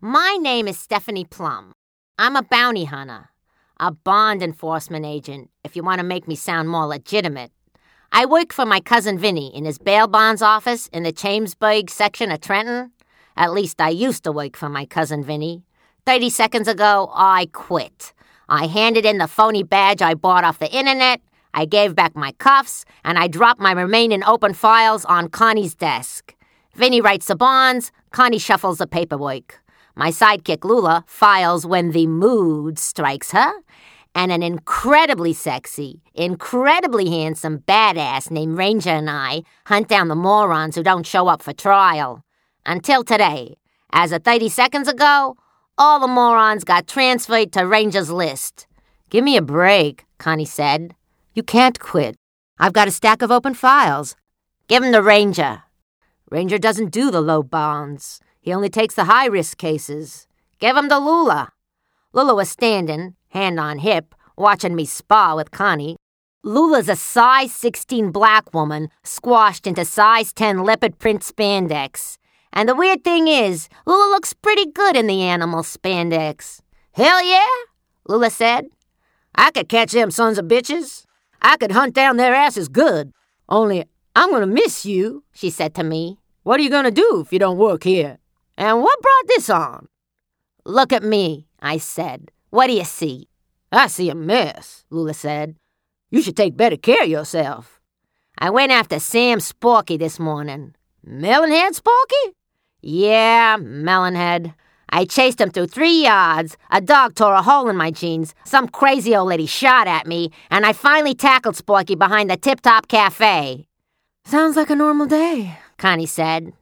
My name is Stephanie Plum. I'm a bounty hunter, a bond enforcement agent, if you want to make me sound more legitimate. I work for my cousin Vinny in his bail bonds office in the Chambersburg section of Trenton. At least I used to work for my cousin Vinny. 30 seconds ago, I quit. I handed in the phony badge I bought off the internet, I gave back my cuffs, and I dropped my remaining open files on Connie's desk. Vinny writes the bonds, Connie shuffles the paperwork. My sidekick Lula files when the mood strikes her, and an incredibly sexy, incredibly handsome badass named Ranger and I hunt down the morons who don't show up for trial. Until today, as of 30 seconds ago, all the morons got transferred to Ranger's list. Give me a break, Connie said. You can't quit. I've got a stack of open files. Give him to Ranger. Ranger doesn't do the low bonds. He only takes the high-risk cases. Give him to Lula. Lula was standing, hand on hip, watching me spar with Connie. Lula's a size 16 black woman squashed into size 10 leopard print spandex. And the weird thing is, Lula looks pretty good in the animal spandex. Hell yeah, Lula said. I could catch them sons of bitches. I could hunt down their asses good. Only I'm gonna miss you, she said to me. What are you gonna do if you don't work here? And what brought this on? Look at me, I said. What do you see? I see a mess, Lula said. You should take better care of yourself. I went after Sam Sporky this morning. Melonhead Sporky? Yeah, Melonhead. I chased him through 3 yards, a dog tore a hole in my jeans, some crazy old lady shot at me, and I finally tackled Sporky behind the Tip Top Cafe. Sounds like a normal day, Connie said.